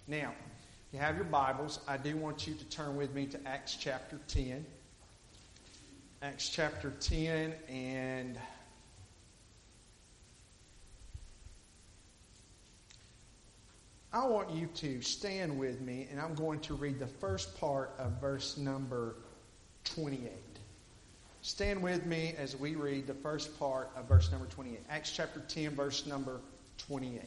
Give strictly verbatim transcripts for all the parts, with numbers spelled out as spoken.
Now, if you have your Bibles, I do want you to turn with me to Acts chapter ten. Acts chapter ten, and I want you to stand with me, and I'm going to read the first part of verse number twenty-eight. Stand with me as we read the first part of verse number twenty-eight. Acts chapter ten, verse number twenty-eight.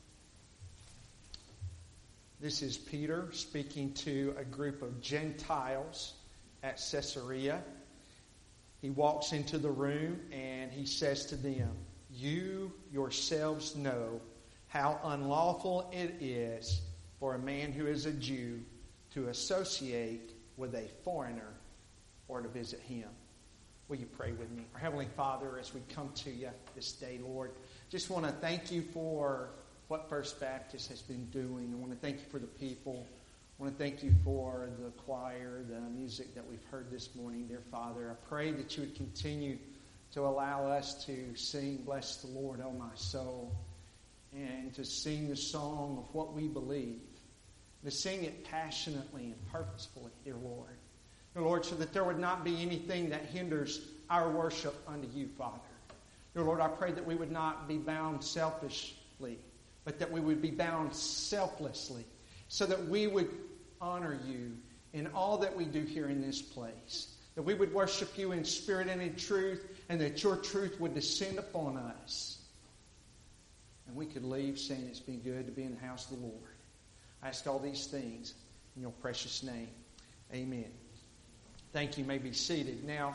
This is Peter speaking to a group of Gentiles at Caesarea. He walks into the room and he says to them, "You yourselves know how unlawful it is for a man who is a Jew to associate with a foreigner or to visit him." Will you pray with me? Our Heavenly Father, as we come to you this day, Lord, just want to thank you for what First Baptist has been doing. I want to thank you for the people. I want to thank you for the choir, the music that we've heard this morning, dear Father. I pray that you would continue to allow us to sing, "Bless the Lord, O my soul," and to sing the song of what we believe, to sing it passionately and purposefully, dear Lord. Dear Lord, so that there would not be anything that hinders our worship unto you, Father. Dear Lord, I pray that we would not be bound selfishly, but that we would be bound selflessly, so that we would honor you in all that we do here in this place. That we would worship you in spirit and in truth, and that your truth would descend upon us. And we could leave saying it's been good to be in the house of the Lord. I ask all these things in your precious name. Amen. Thank you. You may be seated. Now,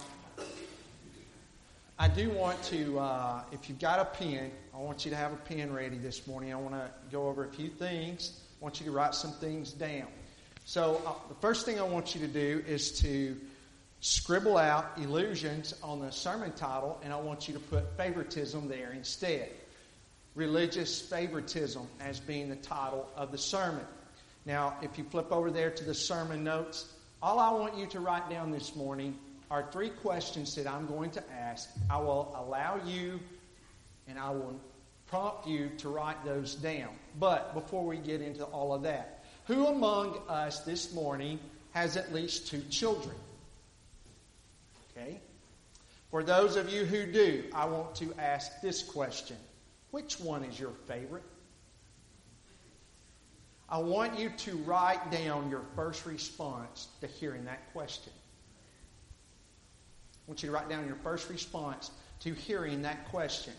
I do want to, uh, if you've got a pen, I want you to have a pen ready this morning. I want to go over a few things. I want you to write some things down. So uh, the first thing I want you to do is to scribble out illusions on the sermon title, and I want you to put favoritism there instead. Religious favoritism as being the title of the sermon. Now, if you flip over there to the sermon notes, all I want you to write down this morning are three questions that I'm going to ask. I will allow you and I will prompt you to write those down. But before we get into all of that, who among us this morning has at least two children? Okay. For those of you who do, I want to ask this question. Which one is your favorite? I want you to write down your first response to hearing that question. I want you to write down your first response to hearing that question.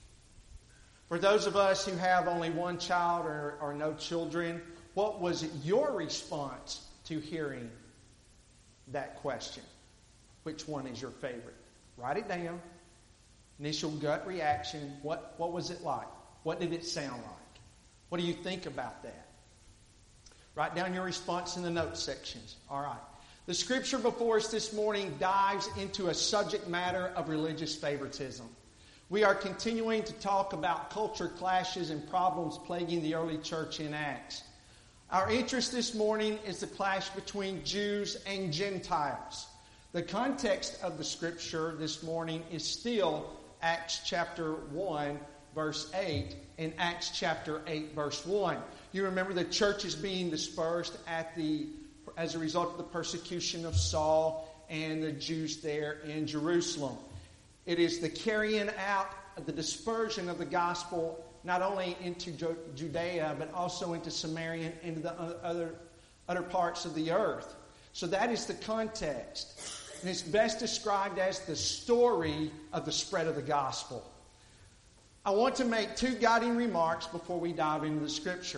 For those of us who have only one child or, or no children, what was your response to hearing that question? Which one is your favorite? Write it down. Initial gut reaction. What, what was it like? What did it sound like? What do you think about that? Write down your response in the notes sections. All right. The scripture before us this morning dives into a subject matter of religious favoritism. We are continuing to talk about culture clashes and problems plaguing the early church in Acts. Our interest this morning is the clash between Jews and Gentiles. The context of the scripture this morning is still Acts chapter one, verse eight, and Acts chapter eight, verse one. You remember the church is being dispersed at the as a result of the persecution of Saul and the Jews there in Jerusalem. It is the carrying out of the dispersion of the gospel not only into Judea but also into Samaria and into the other, other parts of the earth. So that is the context. And it's best described as the story of the spread of the gospel. I want to make two guiding remarks before we dive into the scripture.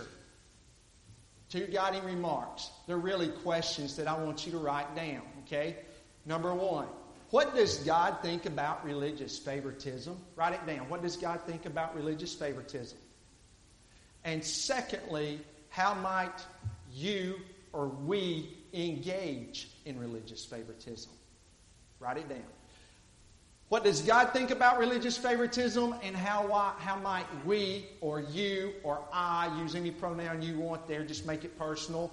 Two guiding remarks. They're really questions that I want you to write down, okay? Number one, what does God think about religious favoritism? Write it down. What does God think about religious favoritism? And secondly, how might you or we engage in religious favoritism? Write it down. What does God think about religious favoritism, and how how might we or you or I, use any pronoun you want there, just make it personal,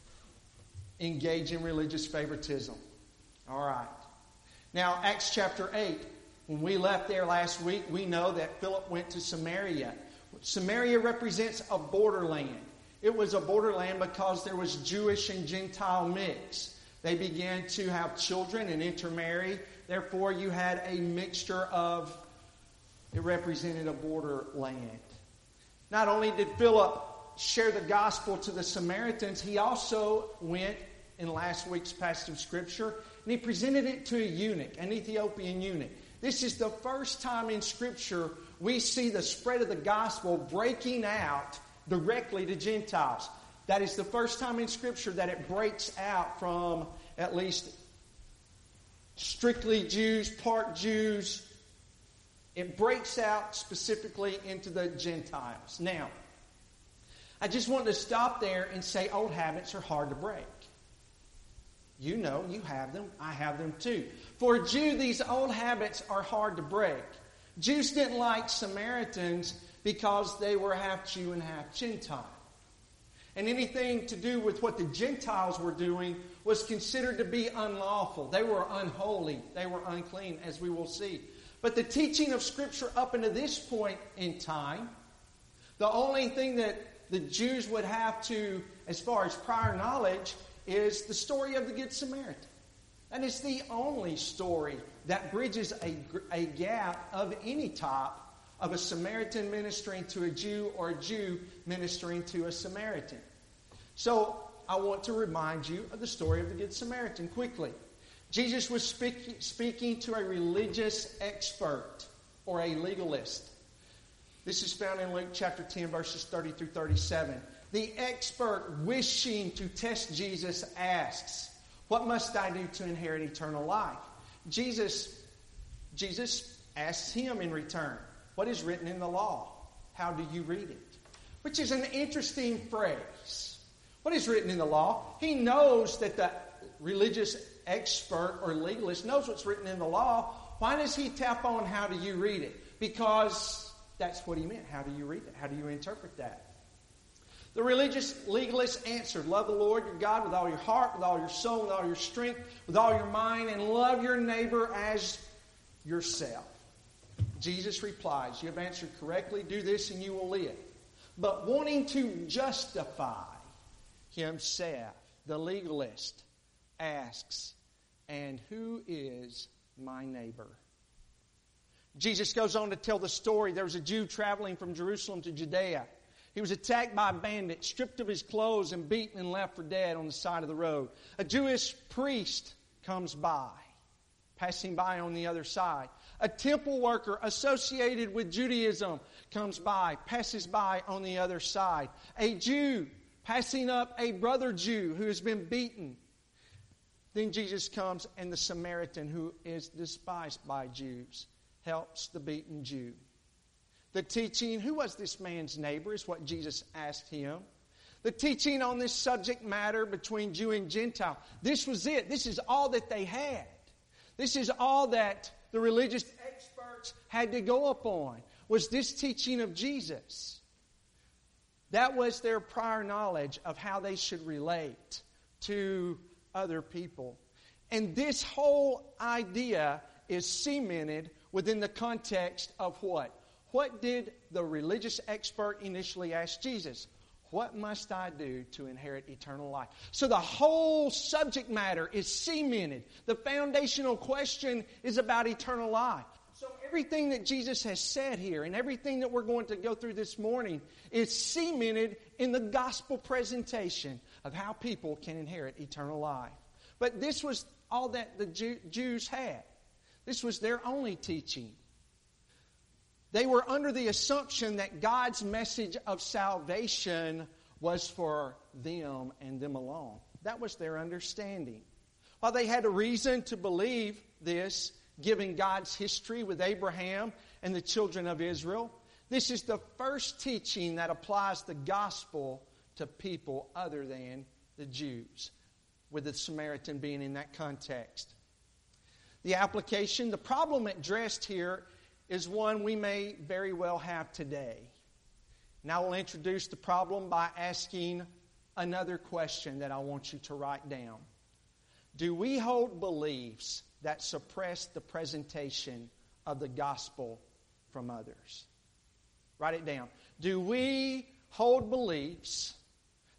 engage in religious favoritism? All right. Now, Acts chapter eight, when we left there last week, we know that Philip went to Samaria. Samaria represents a borderland. It was a borderland because there was Jewish and Gentile mix. They began to have children and intermarry. Therefore, you had a mixture of, it represented a borderland. Not only did Philip share the gospel to the Samaritans, he also went in last week's passage of Scripture and he presented it to a eunuch, an Ethiopian eunuch. This is the first time in Scripture we see the spread of the gospel breaking out directly to Gentiles. That is the first time in Scripture that it breaks out from at least strictly Jews, part Jews. It breaks out specifically into the Gentiles. Now, I just want to stop there and say old habits are hard to break. You know, you have them. I have them too. For a Jew, these old habits are hard to break. Jews didn't like Samaritans because they were half Jew and half Gentile. And anything to do with what the Gentiles were doing was considered to be unlawful. They were unholy. They were unclean, as we will see. But the teaching of Scripture up until this point in time, the only thing that the Jews would have to, as far as prior knowledge, is the story of the Good Samaritan. And it's the only story that bridges a, a gap of any type of a Samaritan ministering to a Jew or a Jew ministering to a Samaritan. So I want to remind you of the story of the Good Samaritan quickly. Jesus was speak, speaking to a religious expert or a legalist. This is found in Luke chapter ten, verses thirty through thirty-seven. The expert, wishing to test Jesus, asks, "What must I do to inherit eternal life?" Jesus, Jesus asks him in return, "What is written in the law? How do you read it?" Which is an interesting phrase. What is written in the law? He knows that the religious expert or legalist knows what's written in the law. Why does he tap on how do you read it? Because that's what he meant. How do you read it? How do you interpret that? The religious legalist answered, "Love the Lord your God with all your heart, with all your soul, with all your strength, with all your mind, and love your neighbor as yourself." Jesus replies, "You have answered correctly. Do this and you will live." But wanting to justify himself, the legalist asks, "And who is my neighbor?" Jesus goes on to tell the story. There was a Jew traveling from Jerusalem to Judea. He was attacked by a bandit, stripped of his clothes, and beaten and left for dead on the side of the road. A Jewish priest comes by, passing by on the other side. A temple worker associated with Judaism comes by, passes by on the other side. A Jew passing up a brother Jew who has been beaten. Then Jesus comes, and the Samaritan, who is despised by Jews, helps the beaten Jew. The teaching, who was this man's neighbor, is what Jesus asked him. The teaching on this subject matter between Jew and Gentile, this was it. This is all that they had. This is all that the religious experts had to go upon, was this teaching of Jesus. That was their prior knowledge of how they should relate to other people. And this whole idea is cemented within the context of what? What did the religious expert initially ask Jesus? What must I do to inherit eternal life? So the whole subject matter is cemented. The foundational question is about eternal life. So everything that Jesus has said here and everything that we're going to go through this morning is cemented in the gospel presentation of how people can inherit eternal life. But this was all that the Jew- Jews had. This was their only teaching. They were under the assumption that God's message of salvation was for them and them alone. That was their understanding. While they had a reason to believe this, given God's history with Abraham and the children of Israel, this is the first teaching that applies the gospel to people other than the Jews, with the Samaritan being in that context. The application, the problem addressed here is one we may very well have today. And I will introduce the problem by asking another question that I want you to write down. Do we hold beliefs that suppress the presentation of the gospel from others? Write it down. Do we hold beliefs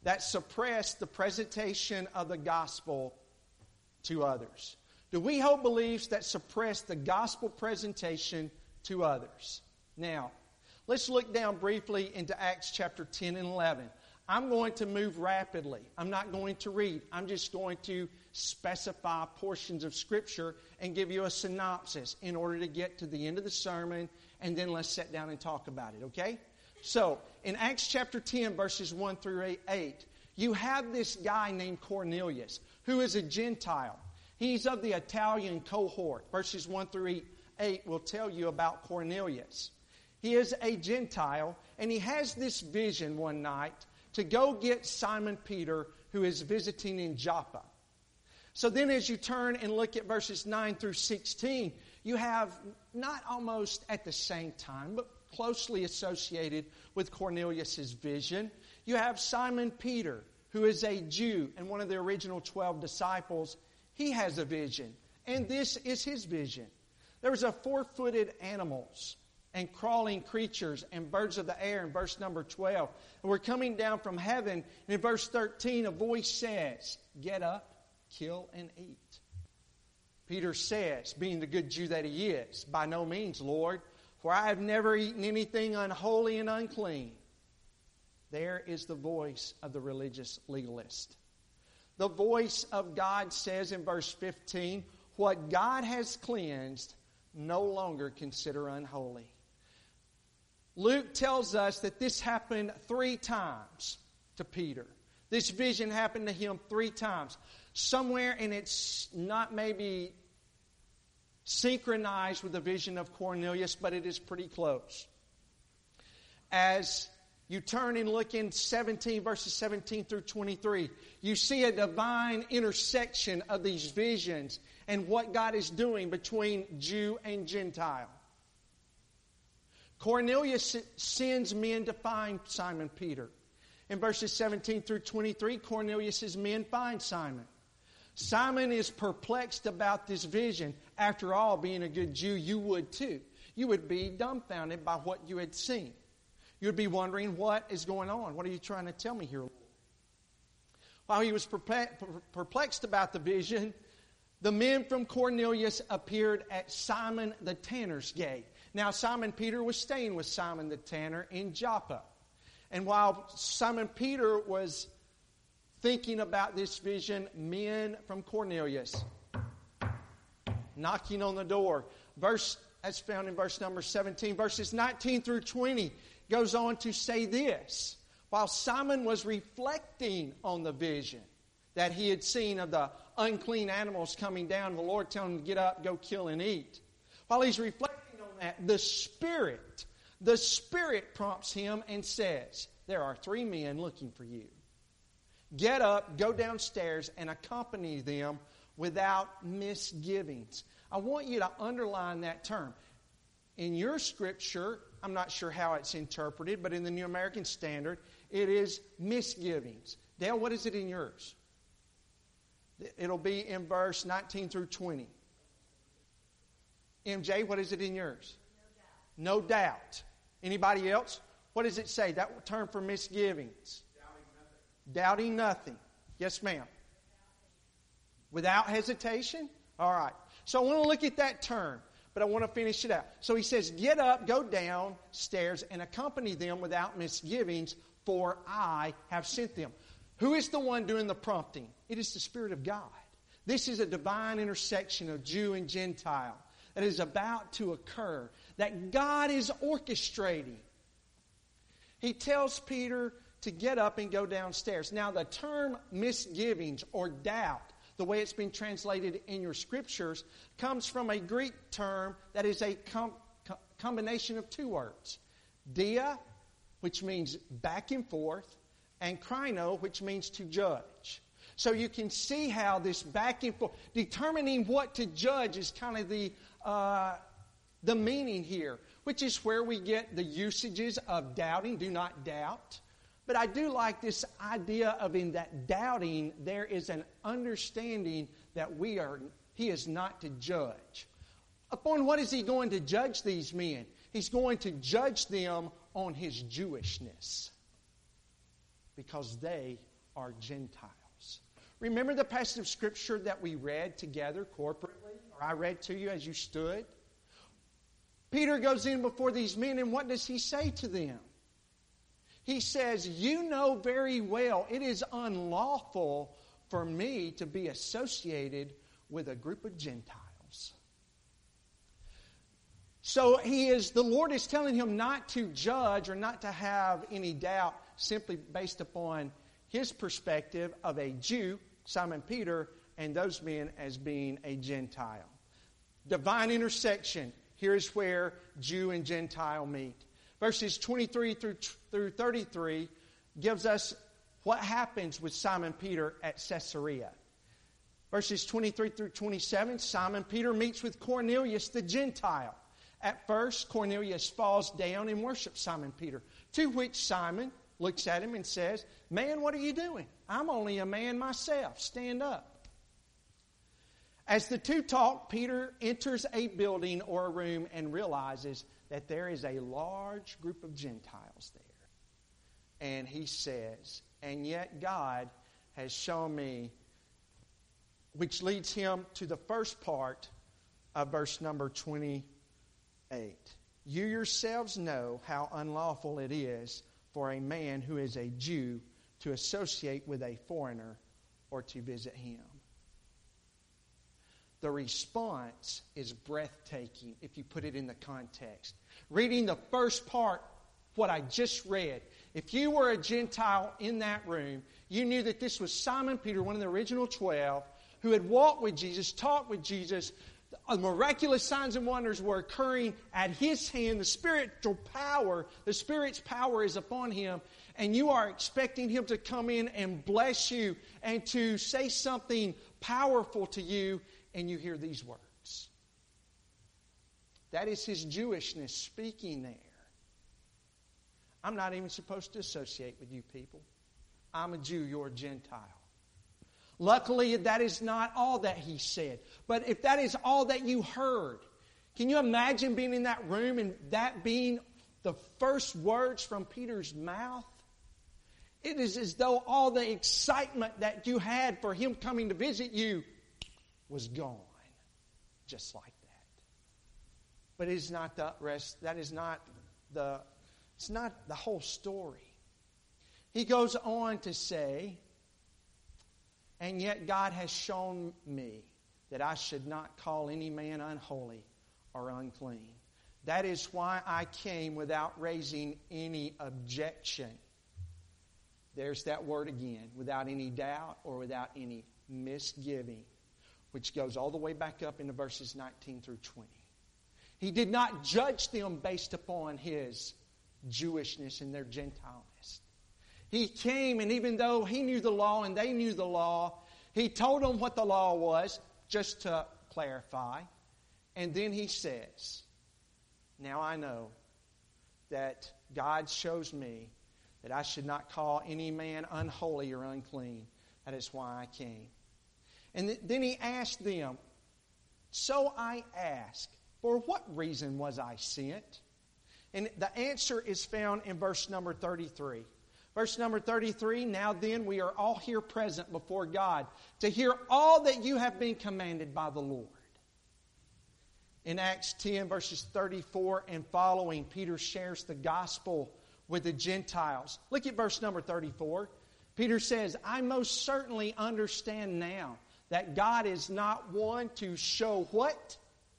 that suppress the presentation of the gospel to others? Do we hold beliefs that suppress the gospel presentation to others? Now, let's look down briefly into Acts chapter ten and eleven. I'm going to move rapidly. I'm not going to read. I'm just going to specify portions of Scripture and give you a synopsis in order to get to the end of the sermon, and then let's sit down and talk about it, okay? So, in Acts chapter ten, verses one through eight, you have this guy named Cornelius, who is a Gentile. He's of the Italian cohort. Verses one through eight will tell you about Cornelius. He is a Gentile, and he has this vision one night to go get Simon Peter, who is visiting in Joppa. So then as you turn and look at verses nine through sixteen, you have, not almost at the same time, but closely associated with Cornelius' vision, you have Simon Peter, who is a Jew and one of the original twelve disciples. He has a vision, and this is his vision. There was a four-footed animals and crawling creatures and birds of the air in verse number twelve. And we're coming down from heaven. And in verse thirteen, a voice says, "Get up, kill, and eat." Peter says, being the good Jew that he is, "By no means, Lord, for I have never eaten anything unholy and unclean." There is the voice of the religious legalist. The voice of God says in verse fifteen, "What God has cleansed, no longer consider unholy." Luke tells us that this happened three times to Peter. This vision happened to him three times. Somewhere, and it's not maybe synchronized with the vision of Cornelius, but it is pretty close. As you turn and look in seventeen, verses seventeen through twenty-three, you see a divine intersection of these visions and what God is doing between Jew and Gentile. Cornelius sends men to find Simon Peter. In verses seventeen through twenty-three, Cornelius' men find Simon. Simon is perplexed about this vision. After all, being a good Jew, you would too. You would be dumbfounded by what you had seen. You would be wondering, what is going on? What are you trying to tell me here, Lord? While he was perplexed about the vision, the men from Cornelius appeared at Simon the tanner's gate. Now, Simon Peter was staying with Simon the tanner in Joppa. And while Simon Peter was thinking about this vision, men from Cornelius knocking on the door. Verse, as found in verse number seventeen, verses nineteen through twenty goes on to say this. While Simon was reflecting on the vision that he had seen of the unclean animals coming down, the Lord telling him to get up, go kill and eat. While he's reflecting on that, the Spirit, the Spirit prompts him and says, "There are three men looking for you. Get up, go downstairs, and accompany them without misgivings." I want you to underline that term. In your scripture, I'm not sure how it's interpreted, but in the New American Standard, it is misgivings. Dale, what is it in yours? It'll be in verse nineteen through twenty. M J, what is it in yours? No doubt. No doubt. Anybody else? What does it say? That term for misgivings. Doubting nothing. Doubting nothing. Yes, ma'am. Without hesitation? All right. So I want to look at that term, but I want to finish it out. So he says, "Get up, go downstairs, and accompany them without misgivings, for I have sent them." Who is the one doing the prompting? It is the Spirit of God. This is a divine intersection of Jew and Gentile that is about to occur, that God is orchestrating. He tells Peter to get up and go downstairs. Now, the term misgivings or doubt, the way it's been translated in your scriptures, comes from a Greek term that is a com- com- combination of two words. Dia, which means back and forth, and krino, which means to judge. So you can see how this back and forth, determining what to judge is kind of the, uh, the meaning here, which is where we get the usages of doubting, do not doubt. But I do like this idea of in that doubting, there is an understanding that we are, he is not to judge. Upon what is he going to judge these men? He's going to judge them on his Jewishness, because they are Gentiles. Remember the passage of Scripture that we read together corporately, or I read to you as you stood? Peter goes in before these men, and what does he say to them? He says, you know very well it is unlawful for me to be associated with a group of Gentiles. So he is, the Lord is telling him not to judge or not to have any doubt simply based upon his perspective of a Jew, Simon Peter, and those men as being a Gentile. Divine intersection. Here is where Jew and Gentile meet. Verses twenty-three through, through thirty-three gives us what happens with Simon Peter at Caesarea. Verses twenty-three through twenty-seven, Simon Peter meets with Cornelius the Gentile. At first, Cornelius falls down and worships Simon Peter, to which Simon looks at him and says, man, what are you doing? I'm only a man myself. Stand up. As the two talk, Peter enters a building or a room and realizes that there is a large group of Gentiles there. And he says, and yet God has shown me, which leads him to the first part of verse number twenty-eight. You yourselves know how unlawful it is for a man who is a Jew to associate with a foreigner or to visit him. The response is breathtaking if you put it in the context. Reading the first part, what I just read, if you were a Gentile in that room, you knew that this was Simon Peter, one of the original twelve, who had walked with Jesus, talked with Jesus. Miraculous signs and wonders were occurring at his hand. The spiritual power, the Spirit's power is upon him. And you are expecting him to come in and bless you and to say something powerful to you. And you hear these words. That is his Jewishness speaking there. I'm not even supposed to associate with you people. I'm a Jew, you're a Gentile. Luckily, that is not all that he said. But if that is all that you heard, can you imagine being in that room and that being the first words from Peter's mouth? It is as though all the excitement that you had for him coming to visit you was gone. Just like that. But it is not the rest, that is not the, it's not the whole story. He goes on to say, and yet God has shown me that I should not call any man unholy or unclean. That is why I came without raising any objection. There's that word again, without any doubt or without any misgiving, which goes all the way back up into verses nineteen through twenty. He did not judge them based upon his Jewishness and their Gentileness. He came, and even though he knew the law and they knew the law, he told them what the law was, just to clarify. And then he says, now I know that God shows me that I should not call any man unholy or unclean. That is why I came. And th- then he asked them, so I ask, for what reason was I sent? And the answer is found in verse number thirty-three. Verse number thirty-three, now then we are all here present before God to hear all that you have been commanded by the Lord. In Acts ten, verses thirty-four and following, Peter shares the gospel with the Gentiles. Look at verse number thirty-four. Peter says, I most certainly understand now that God is not one to show what?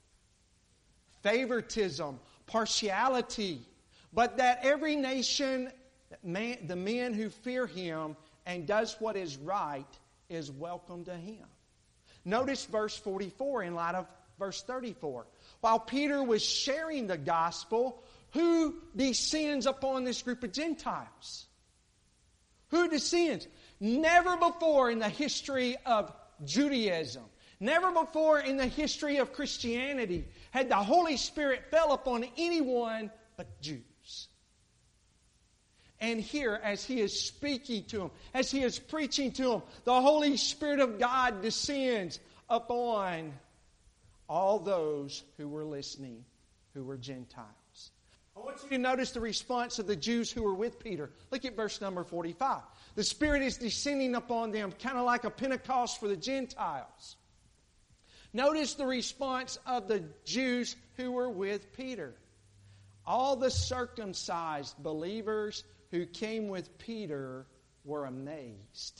Favoritism, partiality, but that every nation, man, the men who fear Him and does what is right is welcome to Him. Notice verse forty-four in light of verse thirty-four. While Peter was sharing the gospel, who descends upon this group of Gentiles? Who descends? Never before in the history of Judaism, never before in the history of Christianity had the Holy Spirit fell upon anyone but Jews. And here, as He is speaking to them, as He is preaching to them, the Holy Spirit of God descends upon all those who were listening, who were Gentiles. I want you to notice the response of the Jews who were with Peter. Look at verse number forty-five. The Spirit is descending upon them, kind of like a Pentecost for the Gentiles. Notice the response of the Jews who were with Peter. All the circumcised believers who came with Peter were amazed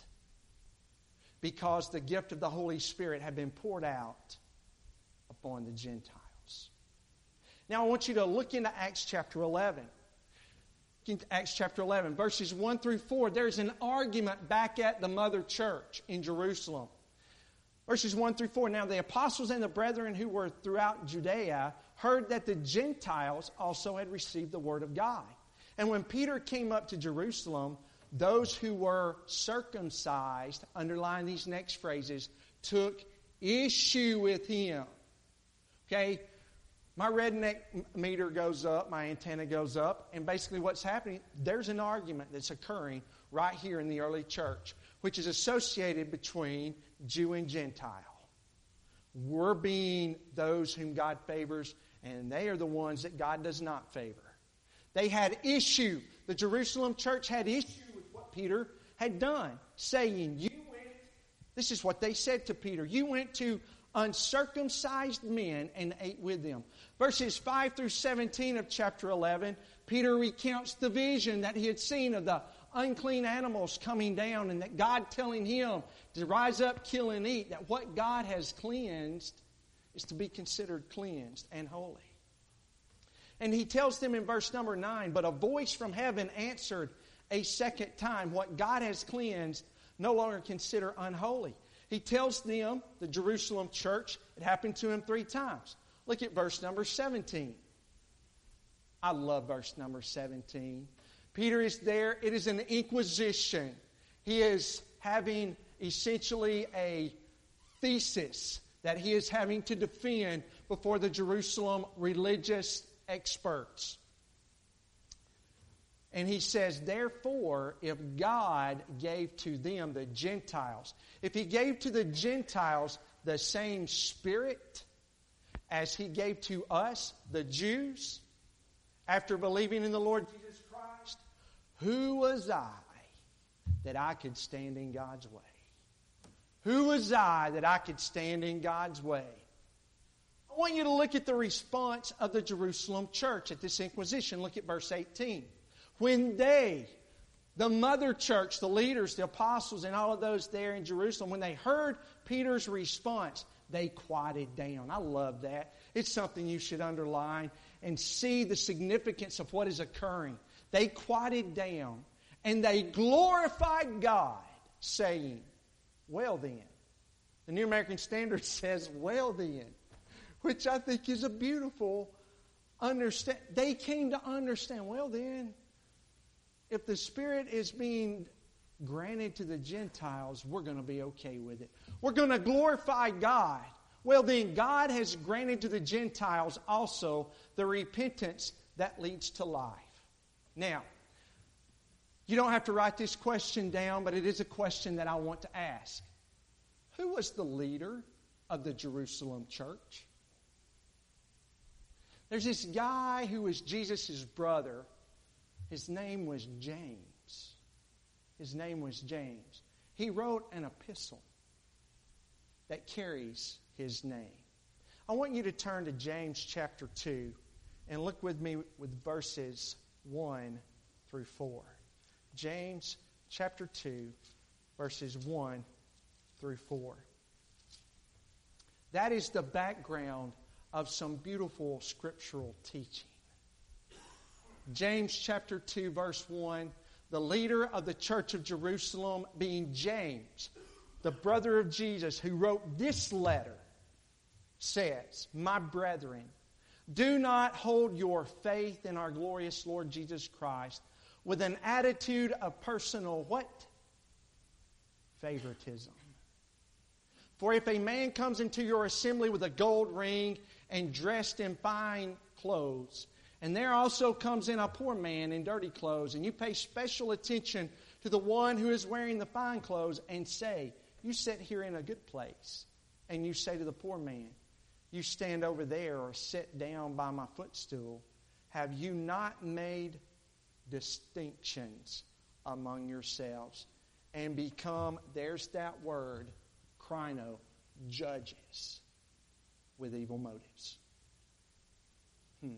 because the gift of the Holy Spirit had been poured out upon the Gentiles. Now I want you to look into Acts chapter eleven. Into Acts chapter eleven, verses one through four. There's an argument back at the mother church in Jerusalem. Verses one through four. Now the apostles and the brethren who were throughout Judea heard that the Gentiles also had received the word of God. And when Peter came up to Jerusalem, those who were circumcised, underline these next phrases, took issue with him. Okay? My redneck meter goes up, my antenna goes up, and basically what's happening, there's an argument that's occurring right here in the early church, which is associated between Jew and Gentile. We're being those whom God favors, and they are the ones that God does not favor. They had issue. The Jerusalem church had issue with what Peter had done, saying, you went, this is what they said to Peter, you went to uncircumcised men and ate with them. Verses five through seventeen of chapter eleven, Peter recounts the vision that he had seen of the unclean animals coming down and that God telling him to rise up, kill, and eat, that what God has cleansed is to be considered cleansed and holy. And he tells them in verse number nine, but a voice from heaven answered a second time, what God has cleansed, no longer consider unholy. He tells them, the Jerusalem church, it happened to him three times. Look at verse number seventeen. I love verse number seventeen. Peter is there. It is an inquisition. He is having essentially a thesis that he is having to defend before the Jerusalem religious experts. And he says, therefore, if God gave to them, the Gentiles, if he gave to the Gentiles the same Spirit as he gave to us, the Jews, after believing in the Lord Jesus Christ, who was I that I could stand in God's way? Who was I that I could stand in God's way? I want you to look at the response of the Jerusalem church at this inquisition. Look at verse eighteen. When they, the mother church, the leaders, the apostles, and all of those there in Jerusalem, when they heard Peter's response, they quieted down. I love that. It's something you should underline and see the significance of what is occurring. They quieted down and they glorified God, saying, well then. The New American Standard says, well then, which I think is a beautiful understand. They came to understand, well then, if the Spirit is being granted to the Gentiles, we're going to be okay with it. We're going to glorify God. Well then, God has granted to the Gentiles also the repentance that leads to life. Now, you don't have to write this question down, but it is a question that I want to ask. Who was the leader of the Jerusalem church? There's this guy who was Jesus' brother. His name was James. His name was James. He wrote an epistle that carries his name. I want you to turn to James chapter two and look with me with verses one through four. James chapter two, verses one through four. That is the background of some beautiful scriptural teaching. James chapter two, verse one, the leader of the church of Jerusalem being James, the brother of Jesus who wrote this letter, says, my brethren, do not hold your faith in our glorious Lord Jesus Christ with an attitude of personal what? Favoritism. For if a man comes into your assembly with a gold ring and dressed in fine clothes, and there also comes in a poor man in dirty clothes, and you pay special attention to the one who is wearing the fine clothes, and say, you sit here in a good place, and you say to the poor man, you stand over there or sit down by my footstool, have you not made distinctions among yourselves and become, there's that word, krino, judges with evil motives. Hmm.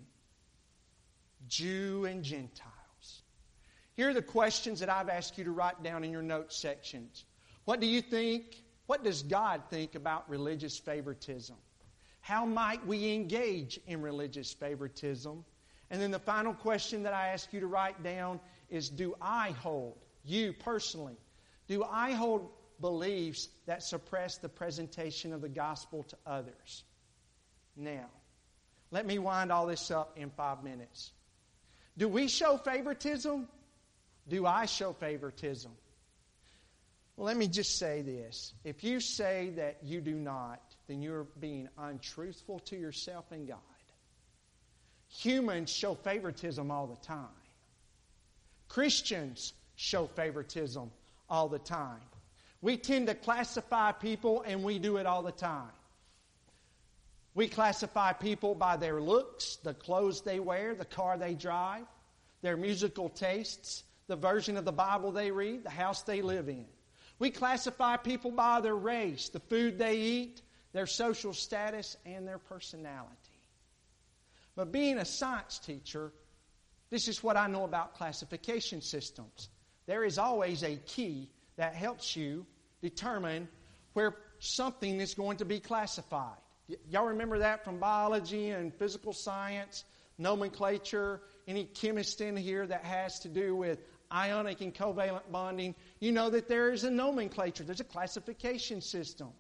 Jew and Gentiles. Here are the questions that I've asked you to write down in your notes sections. What do you think? What does God think about religious favoritism? How might we engage in religious favoritism? And then the final question that I ask you to write down is, do I hold, you personally, do I hold beliefs that suppress the presentation of the gospel to others? Now, let me wind all this up in five minutes. Do we show favoritism? Do I show favoritism? Well, let me just say this. If you say that you do not, then you're being untruthful to yourself and God. Humans show favoritism all the time. Christians show favoritism all the time. We tend to classify people, and we do it all the time. We classify people by their looks, the clothes they wear, the car they drive, their musical tastes, the version of the Bible they read, the house they live in. We classify people by their race, the food they eat, their social status, and their personality. But being a science teacher, this is what I know about classification systems. There is always a key that helps you determine where something is going to be classified. Y- y'all remember that from biology and physical science, nomenclature, any chemist in here that has to do with ionic and covalent bonding? You know that there is a nomenclature. There's a classification system.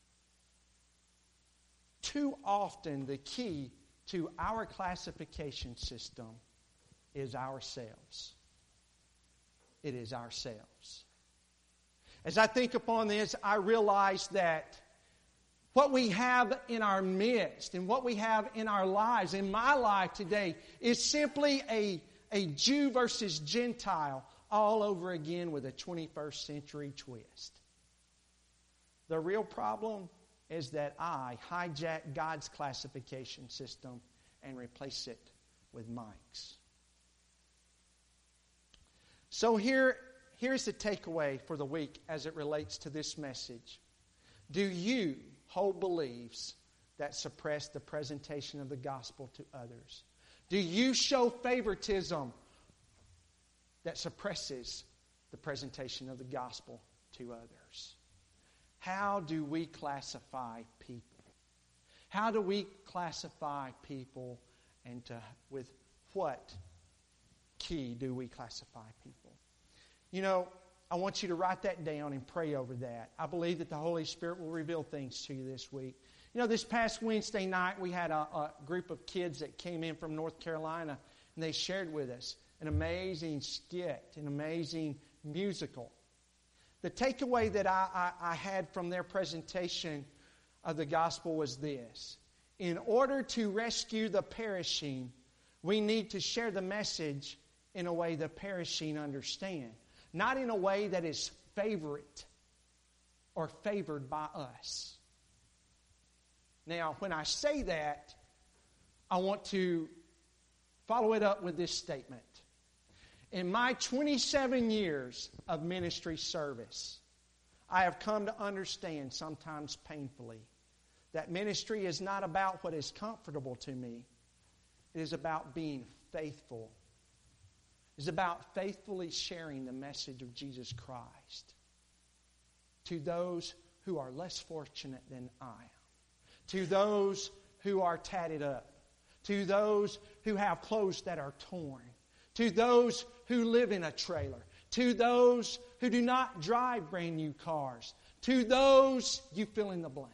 Too often the key to our classification system is ourselves. It is ourselves. As I think upon this, I realize that what we have in our midst and what we have in our lives, in my life today, is simply a, a Jew versus Gentile all over again with a twenty-first century twist. The real problem is that I hijack God's classification system and replace it with Mike's. So here, here's the takeaway for the week as it relates to this message. Do you hold beliefs that suppress the presentation of the gospel to others? Do you show favoritism that suppresses the presentation of the gospel to others? How do we classify people? How do we classify people, and to, with what key do we classify people? You know, I want you to write that down and pray over that. I believe that the Holy Spirit will reveal things to you this week. You know, this past Wednesday night we had a, a group of kids that came in from North Carolina, and they shared with us an amazing skit, an amazing musical. The takeaway that I, I, I had from their presentation of the gospel was this. In order to rescue the perishing, we need to share the message in a way the perishing understand. Not in a way that is favorite or favored by us. Now, when I say that, I want to follow it up with this statement. In my twenty-seven years of ministry service, I have come to understand, sometimes painfully, that ministry is not about what is comfortable to me. It is about being faithful. It is about faithfully sharing the message of Jesus Christ to those who are less fortunate than I am, to those who are tatted up, to those who have clothes that are torn, to those who live in a trailer, to those who do not drive brand new cars, to those, you fill in the blank.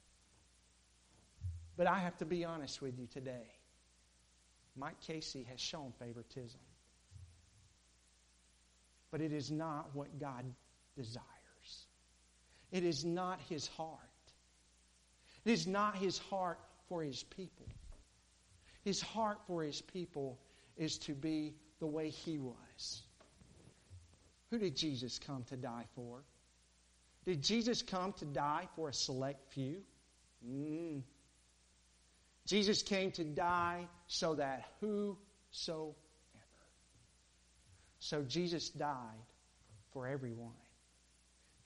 But I have to be honest with you today. Mike Casey has shown favoritism. But it is not what God desires. It is not His heart. It is not His heart for His people. His heart for His people is to be the way He was. Who did Jesus come to die for? Did Jesus come to die for a select few? Mm. Jesus came to die so that whosoever. So Jesus died for everyone.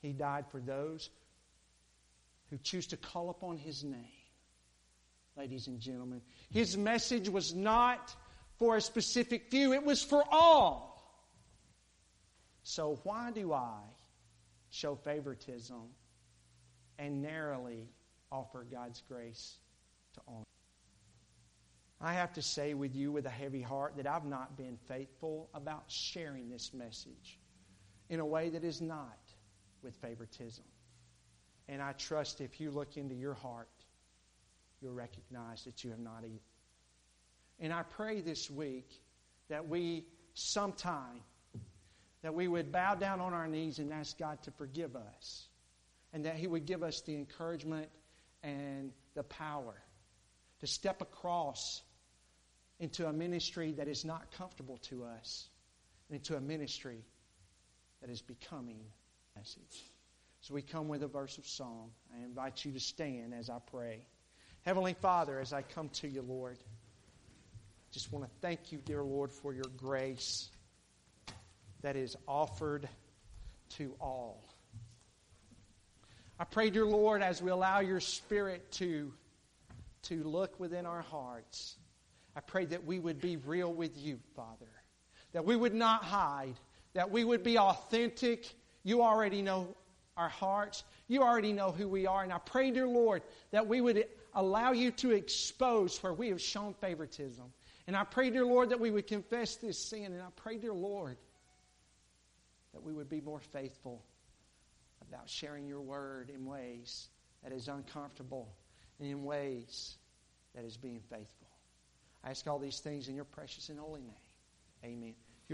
He died for those who choose to call upon His name. Ladies and gentlemen, His message was not for a specific few. It was for all. So why do I show favoritism and narrowly offer God's grace to all? I have to say with you with a heavy heart that I've not been faithful about sharing this message in a way that is not with favoritism. And I trust if you look into your heart, you'll recognize that you have not either. And I pray this week that we sometime, that we would bow down on our knees and ask God to forgive us. And that He would give us the encouragement and the power to step across into a ministry that is not comfortable to us, and into a ministry that is becoming a message. So we come with a verse of song. I invite you to stand as I pray. Heavenly Father, as I come to you, Lord, just want to thank you, dear Lord, for your grace that is offered to all. I pray, dear Lord, as we allow your Spirit to, to look within our hearts, I pray that we would be real with you, Father. That we would not hide. That we would be authentic. You already know our hearts. You already know who we are. And I pray, dear Lord, that we would allow you to expose where we have shown favoritism. And I pray, dear Lord, that we would confess this sin. And I pray, dear Lord, that we would be more faithful about sharing your word in ways that is uncomfortable and in ways that is being faithful. I ask all these things in your precious and holy name. Amen.